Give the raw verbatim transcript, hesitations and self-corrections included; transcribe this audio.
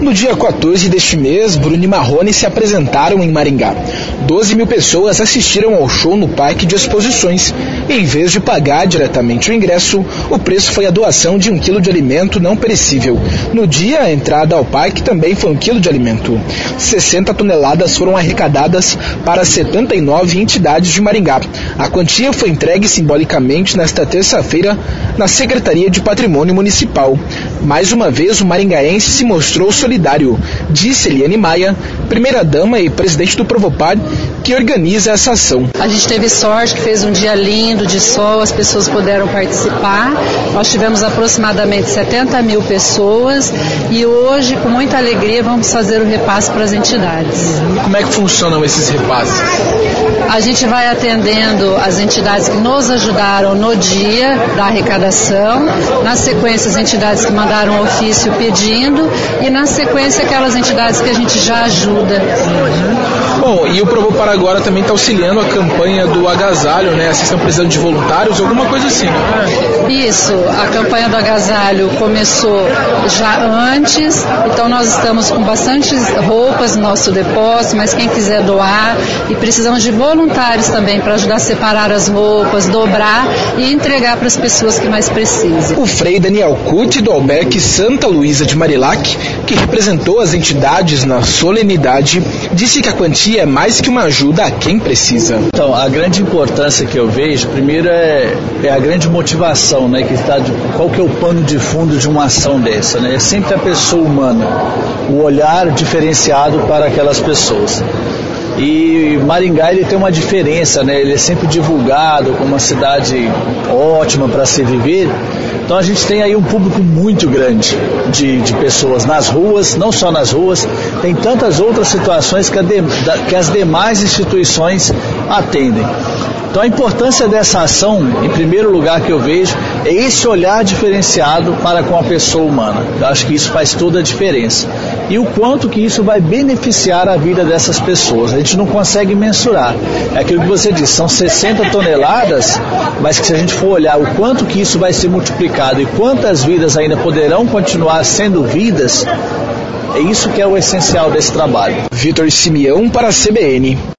No dia quatorze deste mês, Bruno e Marrone se apresentaram em Maringá. doze mil pessoas assistiram ao show no Parque de Exposições e, em vez de pagar diretamente o ingresso, o preço foi a doação de um quilo de alimento não perecível. No dia, a entrada ao parque também foi um quilo de alimento. sessenta toneladas foram arrecadadas para setenta e nove entidades de Maringá. A quantia foi entregue simbolicamente nesta terça-feira na Secretaria de Patrimônio Municipal. Mais uma vez, o maringaense se mostrou solidário, disse Eliane Maia, primeira-dama e presidente do Provopar, que organiza essa ação. A gente teve sorte que fez um dia lindo de sol, as pessoas puderam participar. Nós tivemos aproximadamente setenta mil pessoas e hoje, com muita alegria, vamos fazer o repasse para as entidades. Como é que funcionam esses repasses? A gente vai atendendo as entidades que nos ajudaram no dia da arrecadação, na sequência as entidades que mandaram ofício pedindo e na sequência aquelas entidades que a gente já ajuda. Uhum. Bom, e o Provopar agora também está auxiliando a campanha do agasalho, né? Vocês estão precisando de voluntários, alguma coisa assim, não é? Isso, a campanha do agasalho começou já antes, então nós estamos com bastante roupas no nosso depósito, mas quem quiser doar, e precisamos de voluntários também para ajudar a separar as roupas, dobrar e entregar para as pessoas que mais precisam. O Frei Daniel Cuti, do Albergue Santa Luísa de Marilac, que representou as entidades na solenidade, disse que a quantia é mais que uma ajuda a quem precisa. Então, a grande importância que eu vejo, primeiro é, é a grande motivação, né, que está de, qual que é o pano de fundo de uma ação dessa, né? É sempre a pessoa humana, o olhar diferenciado para aquelas pessoas. E Maringá, ele tem uma diferença, né? Ele é sempre divulgado como uma cidade ótima para se viver. Então a gente tem aí um público muito grande de, de pessoas nas ruas, não só nas ruas, tem tantas outras situações que, a de, que as demais instituições atendem. Então a importância dessa ação, em primeiro lugar que eu vejo, é esse olhar diferenciado para com a pessoa humana. Eu acho que isso faz toda a diferença. E o quanto que isso vai beneficiar a vida dessas pessoas. A gente não consegue mensurar. É aquilo que você disse, são sessenta toneladas, mas que se a gente for olhar o quanto que isso vai ser multiplicado e quantas vidas ainda poderão continuar sendo vidas, é isso que é o essencial desse trabalho. Vitor Simeão para a C B N.